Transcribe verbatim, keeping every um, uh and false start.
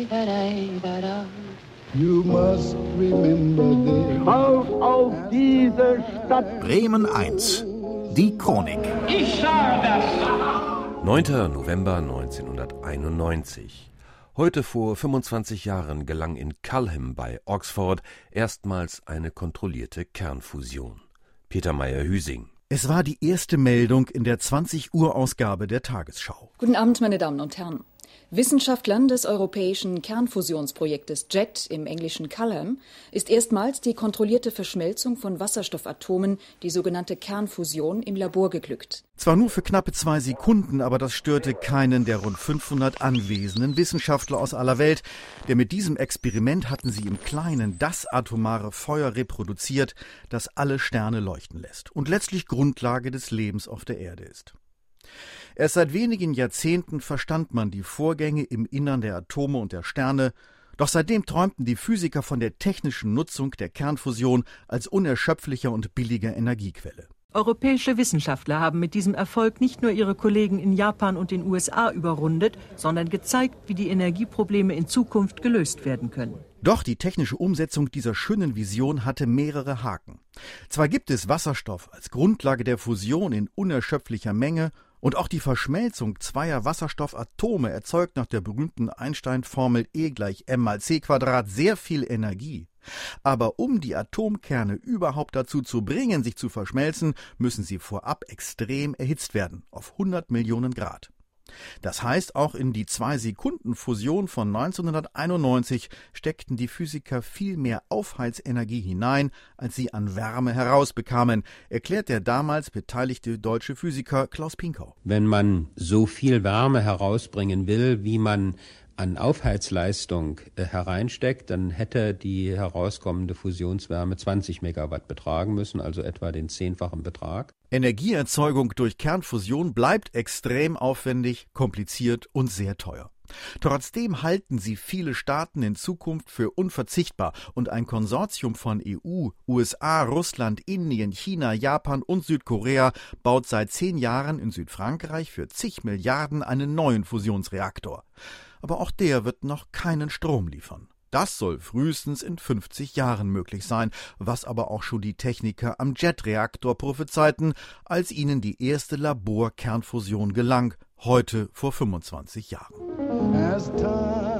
You must remember this. Auf, auf diese Stadt! Bremen eins. Die Chronik. Ich sage das! neunter November neunzehnhunderteinundneunzig. Heute vor fünfundzwanzig Jahren gelang in Culham bei Oxford erstmals eine kontrollierte Kernfusion. Peter Meyer-Hüsing. Es war die erste Meldung in der zwanzig Uhr Ausgabe der Tagesschau. Guten Abend, meine Damen und Herren. Wissenschaftlern des europäischen Kernfusionsprojektes JET im englischen Culham ist erstmals die kontrollierte Verschmelzung von Wasserstoffatomen, die sogenannte Kernfusion, im Labor geglückt. Zwar nur für knappe zwei Sekunden, aber das störte keinen der rund fünfhundert anwesenden Wissenschaftler aus aller Welt, denn mit diesem Experiment hatten sie im Kleinen das atomare Feuer reproduziert, das alle Sterne leuchten lässt und letztlich Grundlage des Lebens auf der Erde ist. Erst seit wenigen Jahrzehnten verstand man die Vorgänge im Innern der Atome und der Sterne, doch seitdem träumten die Physiker von der technischen Nutzung der Kernfusion als unerschöpflicher und billiger Energiequelle. Europäische Wissenschaftler haben mit diesem Erfolg nicht nur ihre Kollegen in Japan und den U S A überrundet, sondern gezeigt, wie die Energieprobleme in Zukunft gelöst werden können. Doch die technische Umsetzung dieser schönen Vision hatte mehrere Haken. Zwar gibt es Wasserstoff als Grundlage der Fusion in unerschöpflicher Menge, und auch die Verschmelzung zweier Wasserstoffatome erzeugt nach der berühmten Einstein-Formel E gleich m mal c Quadrat sehr viel Energie. Aber um die Atomkerne überhaupt dazu zu bringen, sich zu verschmelzen, müssen sie vorab extrem erhitzt werden, auf hundert Millionen Grad. Das heißt, auch in die Zwei-Sekunden-Fusion von neunzehnhunderteinundneunzig steckten die Physiker viel mehr Aufheizenergie hinein, als sie an Wärme herausbekamen, erklärt der damals beteiligte deutsche Physiker Klaus Pinkau. Wenn man so viel Wärme herausbringen will, wie man an Aufheizleistung äh, hereinsteckt, dann hätte die herauskommende Fusionswärme zwanzig Megawatt betragen müssen, also etwa den zehnfachen Betrag. Energieerzeugung durch Kernfusion bleibt extrem aufwendig, kompliziert und sehr teuer. Trotzdem halten sie viele Staaten in Zukunft für unverzichtbar und ein Konsortium von E U, U S A, Russland, Indien, China, Japan und Südkorea baut seit zehn Jahren in Südfrankreich für zig Milliarden einen neuen Fusionsreaktor. Aber auch der wird noch keinen Strom liefern. Das soll frühestens in fünfzig Jahren möglich sein, was aber auch schon die Techniker am Jet-Reaktor prophezeiten, als ihnen die erste Labor-Kernfusion gelang, heute vor fünfundzwanzig Jahren.